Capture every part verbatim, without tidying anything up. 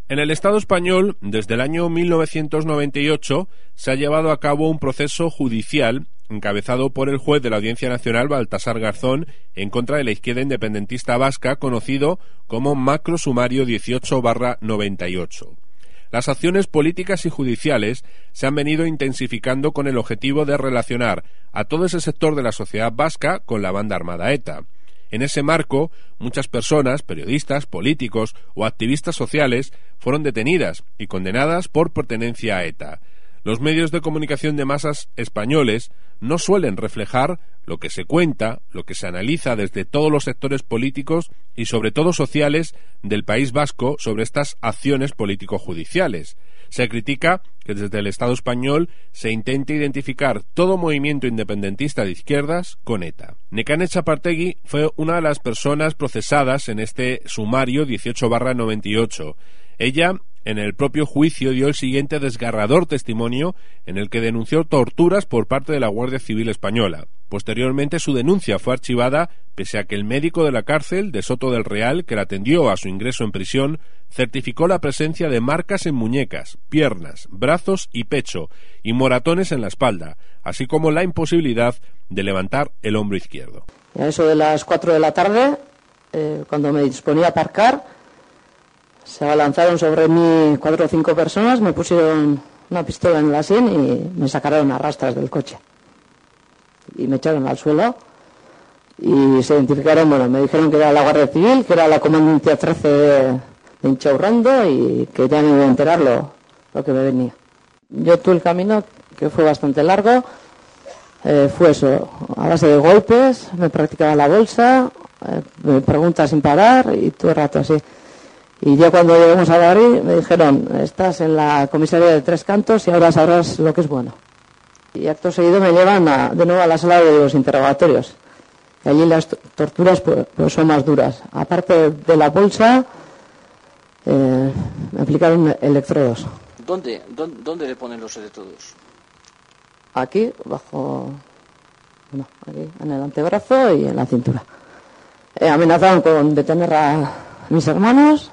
En el Estado español, desde el año mil novecientos noventa y ocho, se ha llevado a cabo un proceso judicial encabezado por el juez de la Audiencia Nacional, Baltasar Garzón, en contra de la izquierda independentista vasca, conocido como Macro Sumario dieciocho barra noventa y ocho. Las acciones políticas y judiciales se han venido intensificando con el objetivo de relacionar a todo ese sector de la sociedad vasca con la banda armada ETA. En ese marco, muchas personas, periodistas, políticos o activistas sociales fueron detenidas y condenadas por pertenencia a ETA. Los medios de comunicación de masas españoles no suelen reflejar lo que se cuenta, lo que se analiza desde todos los sectores políticos y sobre todo sociales del País Vasco sobre estas acciones político-judiciales. Se critica que desde el Estado español se intente identificar todo movimiento independentista de izquierdas con ETA. Nekane Txapartegui fue una de las personas procesadas en este sumario dieciocho barra noventa y ocho. Ella, en el propio juicio, dio el siguiente desgarrador testimonio en el que denunció torturas por parte de la Guardia Civil española. Posteriormente, su denuncia fue archivada pese a que el médico de la cárcel de Soto del Real, que la atendió a su ingreso en prisión, certificó la presencia de marcas en muñecas, piernas, brazos y pecho, y moratones en la espalda, así como la imposibilidad de levantar el hombro izquierdo. A eso de las cuatro de la tarde, eh, cuando me disponía a aparcar, se abalanzaron sobre mí cuatro o cinco personas, me pusieron una pistola en la sien y me sacaron a rastras del coche. Y me echaron al suelo y se identificaron, bueno, me dijeron que era la Guardia Civil, que era la Comandancia trece de, de Inchaurrando y que ya me iba a enterar lo, lo que me venía. Yo tuve el camino, que fue bastante largo, eh, fue eso, a base de golpes, me practicaba la bolsa, eh, me preguntas sin parar y todo el rato así. Y ya cuando llegamos a Madrid me dijeron, estás en la comisaría de Tres Cantos y ahora sabrás lo que es bueno. Y acto seguido me llevan a, de nuevo a la sala de los interrogatorios. Y allí las torturas pues, pues son más duras. Aparte de la bolsa, eh, me aplicaron electrodos. ¿Dónde, dónde, ¿Dónde le ponen los electrodos? Aquí, bajo, no, aquí, en el antebrazo y en la cintura. Eh, amenazaron con detener a mis hermanos,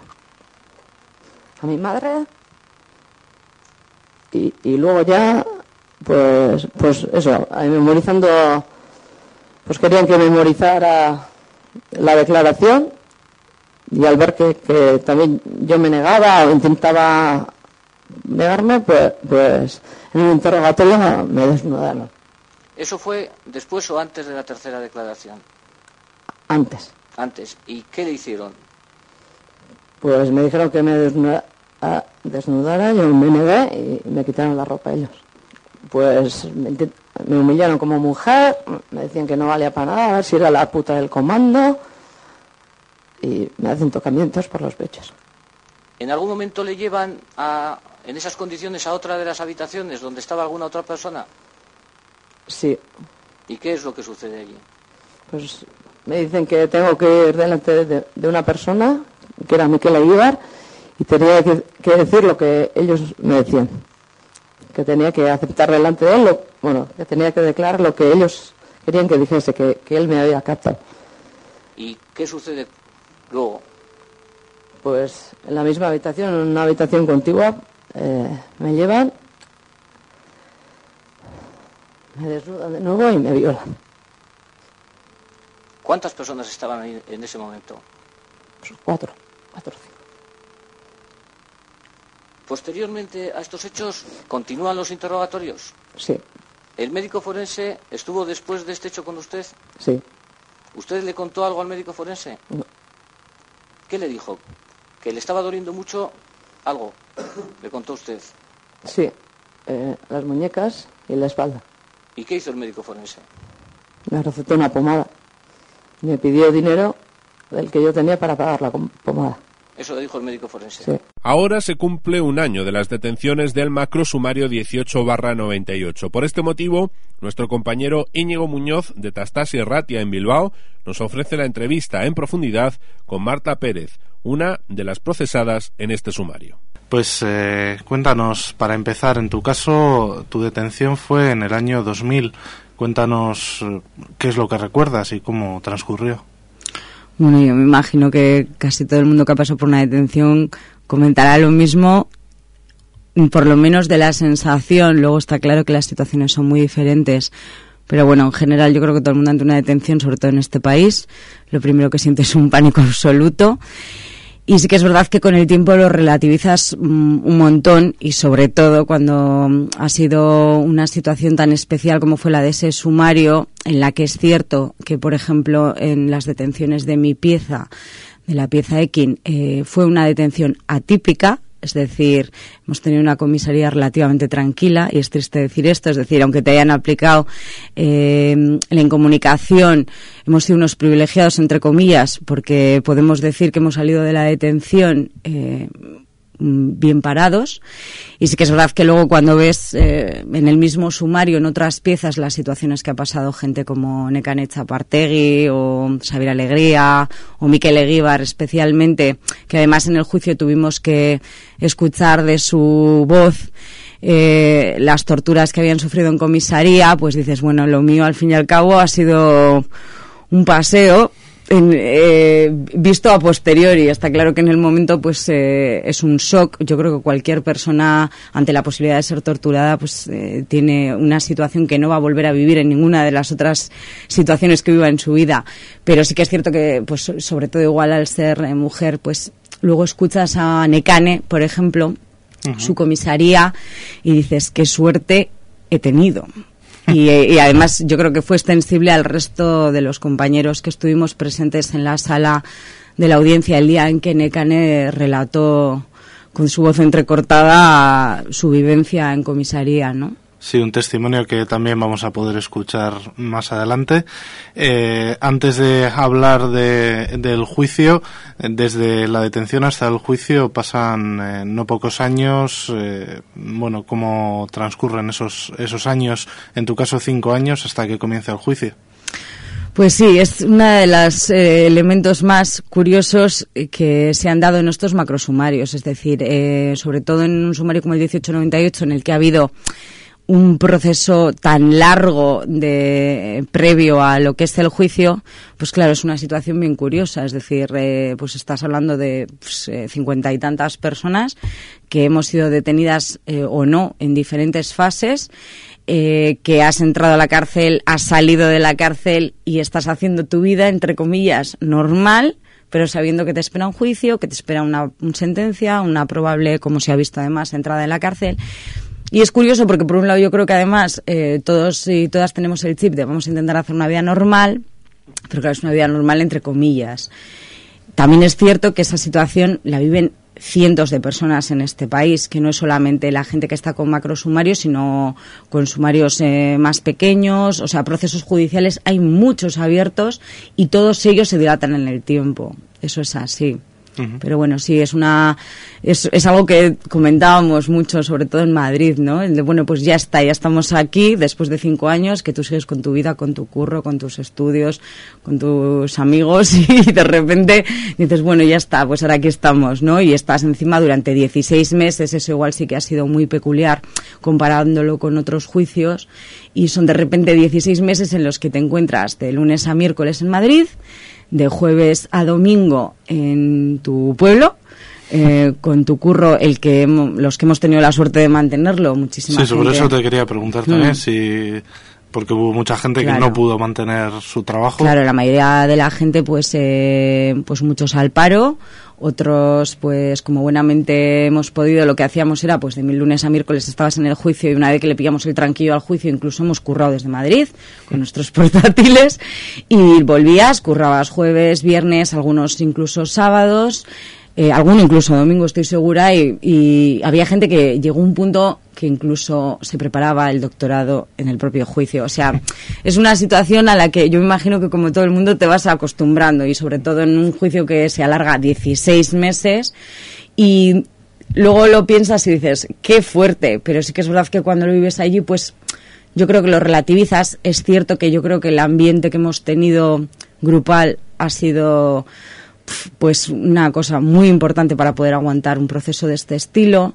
a mi madre, y, y luego ya, pues, pues eso, memorizando, pues querían que memorizara la declaración, y al ver que, que también yo me negaba o intentaba negarme, pues, pues en un interrogatorio me desnudaron. ¿Eso fue después o antes de la tercera declaración? Antes. Antes. ¿Y qué le hicieron? Pues me dijeron que me desnuda, desnudara, yo me negué y me quitaron la ropa ellos. Pues me, me humillaron como mujer, me decían que no valía para nada, a ver si era la puta del comando, y me hacen tocamientos por los pechos. ¿En algún momento le llevan a, en esas condiciones a otra de las habitaciones donde estaba alguna otra persona? Sí. ¿Y qué es lo que sucede allí? Pues me dicen que tengo que ir delante de, de una persona, que era Miquel Aguilar, y tenía que, que decir lo que ellos me decían. Que tenía que aceptar delante de él, lo, bueno, que tenía que declarar lo que ellos querían que dijese, que, que él me había captado. ¿Y qué sucede luego? Pues en la misma habitación, en una habitación contigua, eh, me llevan, me desnudan de nuevo y me violan. ¿Cuántas personas estaban ahí en ese momento? Pues cuatro, cuatro o cinco. Posteriormente a estos hechos, ¿continúan los interrogatorios? Sí. ¿El médico forense estuvo después de este hecho con usted? Sí. ¿Usted le contó algo al médico forense? No. ¿Qué le dijo? ¿Que le estaba doliendo mucho algo? ¿Le contó usted? Sí, eh, las muñecas y la espalda. ¿Y qué hizo el médico forense? Me recetó una pomada. Me pidió dinero del que yo tenía para pagar la pomada. Eso lo dijo el médico forense. Sí. Ahora se cumple un año de las detenciones del macro sumario dieciocho barra noventa y ocho. Por este motivo, nuestro compañero Íñigo Muñoz, de Tastasi Erratia en Bilbao, nos ofrece la entrevista en profundidad con Marta Pérez, una de las procesadas en este sumario. Pues eh, cuéntanos, para empezar, en tu caso, tu detención fue en el año dos mil. Cuéntanos eh, qué es lo que recuerdas y cómo transcurrió. Bueno, yo me imagino que casi todo el mundo que ha pasado por una detención comentará lo mismo, por lo menos de la sensación. Luego está claro que las situaciones son muy diferentes. Pero bueno, en general yo creo que todo el mundo ante una detención, sobre todo en este país, lo primero que siente es un pánico absoluto. Y sí que es verdad que con el tiempo lo relativizas um, un montón, y sobre todo cuando um, ha sido una situación tan especial como fue la de ese sumario, en la que es cierto que, por ejemplo, en las detenciones de mi pieza, de la pieza Ekin, eh, fue una detención atípica. Es decir, hemos tenido una comisaría relativamente tranquila, y es triste decir esto, es decir, aunque te hayan aplicado eh, la incomunicación, hemos sido unos privilegiados, entre comillas, porque podemos decir que hemos salido de la detención eh, bien parados. Y sí que es verdad que luego cuando ves eh, en el mismo sumario, en otras piezas, las situaciones que ha pasado gente como Nekane Txapartegui o Xabier Alegría o Mikel Eguíbar especialmente, que además en el juicio tuvimos que escuchar de su voz eh, las torturas que habían sufrido en comisaría, pues dices, bueno, lo mío al fin y al cabo ha sido un paseo. En, eh, visto a posteriori. Está claro que en el momento pues eh, es un shock. Yo creo que cualquier persona ante la posibilidad de ser torturada pues eh, tiene una situación que no va a volver a vivir en ninguna de las otras situaciones que viva en su vida. Pero sí que es cierto que pues sobre todo igual al ser eh, mujer, pues luego escuchas a Nekane, por ejemplo, uh-huh. su comisaría, y dices, qué suerte he tenido. Y, y además yo creo que fue extensible al resto de los compañeros que estuvimos presentes en la sala de la audiencia el día en que Nekane relató con su voz entrecortada su vivencia en comisaría, ¿no? Sí, un testimonio que también vamos a poder escuchar más adelante. Eh, antes de hablar de, del juicio, desde la detención hasta el juicio pasan eh, no pocos años. Eh, bueno, ¿cómo transcurren esos, esos años? En tu caso, cinco años hasta que comienza el juicio. Pues sí, es uno de los eh, elementos más curiosos que se han dado en estos macrosumarios. Es decir, eh, sobre todo en un sumario como el dieciocho noventa y ocho, en el que ha habido un proceso tan largo de previo a lo que es el juicio, pues claro, es una situación bien curiosa. Es decir, eh, pues estás hablando de pues, eh, cincuenta y tantas personas que hemos sido detenidas eh, o no en diferentes fases, eh, que has entrado a la cárcel, has salido de la cárcel y estás haciendo tu vida, entre comillas, normal, pero sabiendo que te espera un juicio, que te espera una, una sentencia, una probable, como se ha visto además, entrada en la cárcel. Y es curioso porque, por un lado, yo creo que además eh, todos y todas tenemos el chip de vamos a intentar hacer una vida normal, pero claro, es una vida normal entre comillas. También es cierto que esa situación la viven cientos de personas en este país, que no es solamente la gente que está con macrosumarios, sino con sumarios eh, más pequeños, o sea, procesos judiciales hay muchos abiertos y todos ellos se dilatan en el tiempo. Eso es así. Uh-huh. Pero bueno, sí, es una es, es algo que comentábamos mucho, sobre todo en Madrid, ¿no? El de, bueno, pues ya está, ya estamos aquí, después de cinco años, que tú sigues con tu vida, con tu curro, con tus estudios, con tus amigos, y de repente dices, bueno, ya está, pues ahora aquí estamos, ¿no? Y estás encima durante dieciséis meses, eso igual sí que ha sido muy peculiar comparándolo con otros juicios, y son de repente dieciséis meses en los que te encuentras de lunes a miércoles en Madrid, de jueves a domingo en tu pueblo, eh, con tu curro, el que hemos, los que hemos tenido la suerte de mantenerlo, muchísima gente. Sí, sobre gente. eso te quería preguntar también, mm. si porque hubo mucha gente claro. que no pudo mantener su trabajo. Claro, la mayoría de la gente, pues, eh, pues muchos al paro, otros, pues, como buenamente hemos podido, lo que hacíamos era, pues, de lunes a miércoles estabas en el juicio, y una vez que le pillamos el tranquillo al juicio, incluso hemos currado desde Madrid con nuestros portátiles, y volvías, currabas jueves, viernes, algunos incluso sábados, eh, alguno incluso domingo, estoy segura, y, y había gente que llegó a un punto que incluso se preparaba el doctorado en el propio juicio. O sea, es una situación a la que yo me imagino que, como todo el mundo, te vas acostumbrando, y sobre todo en un juicio que se alarga dieciséis meses, y luego lo piensas y dices, qué fuerte, pero sí que es verdad que cuando lo vives allí, pues yo creo que lo relativizas. Es cierto que yo creo que el ambiente que hemos tenido grupal ha sido pues una cosa muy importante para poder aguantar un proceso de este estilo.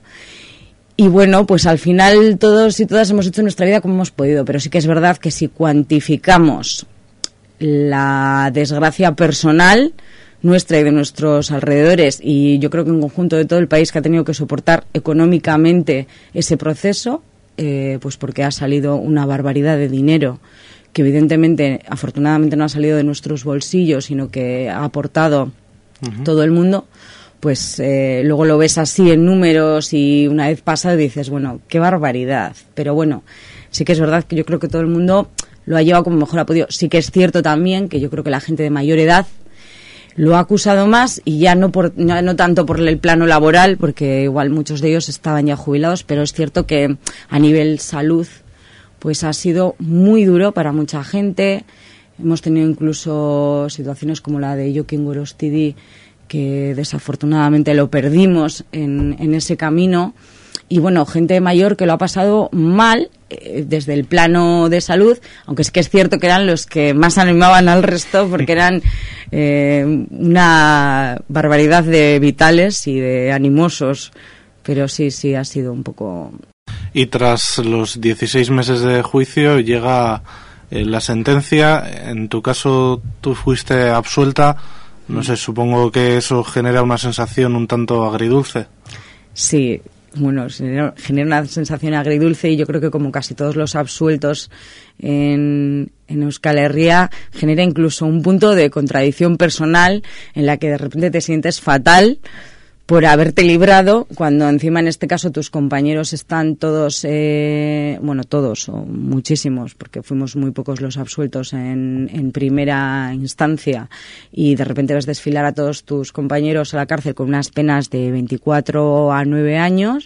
Y bueno, pues al final todos y todas hemos hecho nuestra vida como hemos podido, pero sí que es verdad que si cuantificamos la desgracia personal, nuestra y de nuestros alrededores, y yo creo que en conjunto de todo el país, que ha tenido que soportar económicamente ese proceso, eh, pues porque ha salido una barbaridad de dinero que evidentemente, afortunadamente, no ha salido de nuestros bolsillos, sino que ha aportado uh-huh. todo el mundo, pues eh, luego lo ves así en números y una vez pasado dices, bueno, qué barbaridad. Pero bueno, sí que es verdad que yo creo que todo el mundo lo ha llevado como mejor ha podido. Sí que es cierto también que yo creo que la gente de mayor edad lo ha acusado más, y ya no, por, no, no tanto por el plano laboral, porque igual muchos de ellos estaban ya jubilados, pero es cierto que a nivel salud pues ha sido muy duro para mucha gente. Hemos tenido incluso situaciones como la de Jokin Gorostidi, que desafortunadamente lo perdimos en, en ese camino. Y bueno, gente mayor que lo ha pasado mal eh, desde el plano de salud, aunque es que es cierto que eran los que más animaban al resto, porque eran eh, una barbaridad de vitales y de animosos. Pero sí, sí, ha sido un poco... Y tras los dieciséis meses de juicio llega eh, la sentencia. En tu caso, tú fuiste absuelta. No sé, supongo que eso genera una sensación un tanto agridulce. Sí, bueno, genera una sensación agridulce, y yo creo que como casi todos los absueltos en, en Euskal Herria, genera incluso un punto de contradicción personal en la que de repente te sientes fatal por haberte librado, cuando encima en este caso tus compañeros están todos, eh, bueno, todos o muchísimos, porque fuimos muy pocos los absueltos en, en primera instancia, y de repente ves desfilar a todos tus compañeros a la cárcel con unas penas de veinticuatro a nueve años,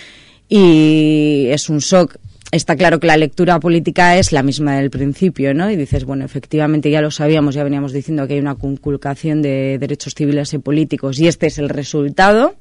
y es un shock. Está claro que la lectura política es la misma del principio, ¿no? Y dices, bueno, efectivamente ya lo sabíamos, ya veníamos diciendo que hay una conculcación de derechos civiles y políticos, y este es el resultado.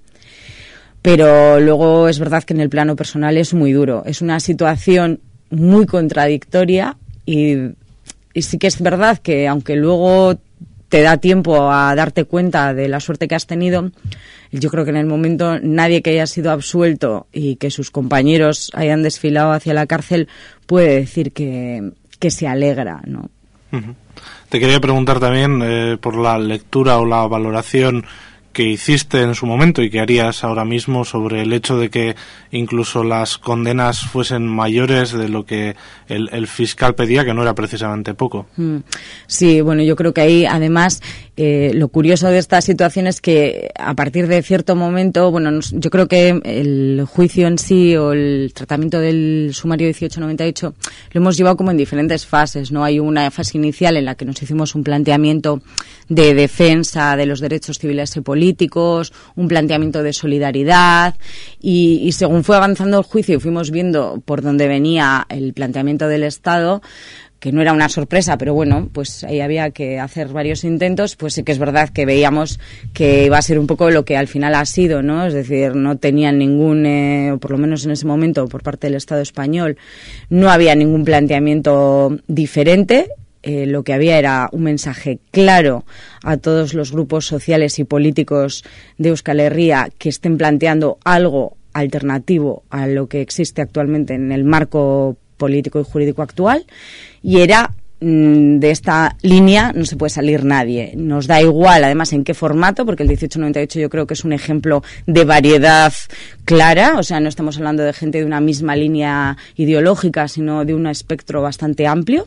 Pero luego es verdad que en el plano personal es muy duro. Es una situación muy contradictoria, y, y sí que es verdad que aunque luego te da tiempo a darte cuenta de la suerte que has tenido, yo creo que en el momento nadie que haya sido absuelto y que sus compañeros hayan desfilado hacia la cárcel puede decir que, que se alegra, ¿no? Uh-huh. Te quería preguntar también eh, por la lectura o la valoración que hiciste en su momento y que harías ahora mismo sobre el hecho de que incluso las condenas fuesen mayores de lo que el, el fiscal pedía, que no era precisamente poco. Sí, bueno, yo creo que ahí además eh, lo curioso de esta situación es que a partir de cierto momento, bueno, nos, yo creo que el juicio en sí o el tratamiento del sumario dieciocho noventa y ocho lo hemos llevado como en diferentes fases, ¿no? Hay una fase inicial en la que nos hicimos un planteamiento de defensa de los derechos civiles y políticos, un planteamiento de solidaridad, y, y según fue avanzando el juicio y fuimos viendo por dónde venía el planteamiento del Estado, que no era una sorpresa, pero bueno, pues ahí había que hacer varios intentos, pues sí que es verdad que veíamos que iba a ser un poco lo que al final ha sido, ¿no? Es decir, no tenían ningún, eh, o por lo menos en ese momento, por parte del Estado español, no había ningún planteamiento diferente. Eh, lo que había era un mensaje claro a todos los grupos sociales y políticos de Euskal Herria que estén planteando algo alternativo a lo que existe actualmente en el marco político y jurídico actual, y era mmm, de esta línea no se puede salir nadie. Nos da igual, además, en qué formato, porque el dieciocho noventa y ocho yo creo que es un ejemplo de variedad clara, o sea, no estamos hablando de gente de una misma línea ideológica, sino de un espectro bastante amplio.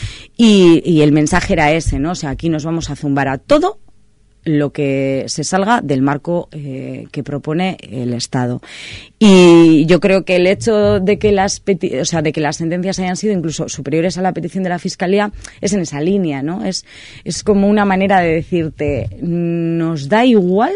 Y, y el mensaje era ese, ¿no? O sea, aquí nos vamos a zumbar a todo lo que se salga del marco eh, que propone el Estado. Y yo creo que el hecho de que las peti- o sea, de que las sentencias hayan sido incluso superiores a la petición de la Fiscalía es en esa línea, ¿no? Es, es como una manera de decirte, nos da igual.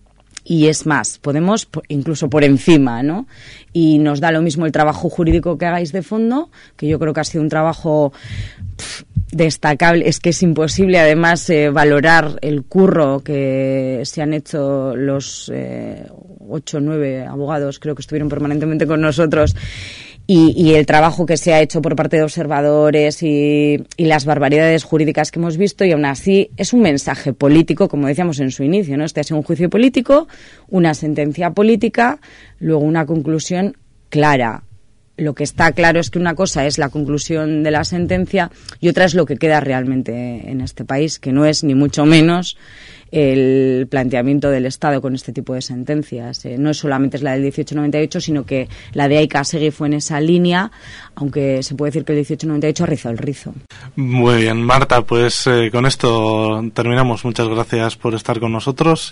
Y es más, podemos incluso por encima, ¿no? Y nos da lo mismo el trabajo jurídico que hagáis de fondo, que yo creo que ha sido un trabajo pff, destacable. Es que es imposible, además, eh, valorar el curro que se han hecho los eh, ocho o nueve abogados, creo que estuvieron permanentemente con nosotros, y, y el trabajo que se ha hecho por parte de observadores y, y las barbaridades jurídicas que hemos visto, y aún así es un mensaje político, como decíamos en su inicio, ¿no? Este ha sido un juicio político, una sentencia política, luego una conclusión clara. lo que está claro es que una cosa es la conclusión de la sentencia y otra es lo que queda realmente en este país, que no es ni mucho menos el planteamiento del Estado con este tipo de sentencias. Eh, no solamente es la del dieciocho noventa y ocho, sino que la de Aika-Asegui fue en esa línea, aunque se puede decir que el dieciocho noventa y ocho ha rizado el rizo. Muy bien, Marta, pues eh, con esto terminamos. Muchas gracias por estar con nosotros.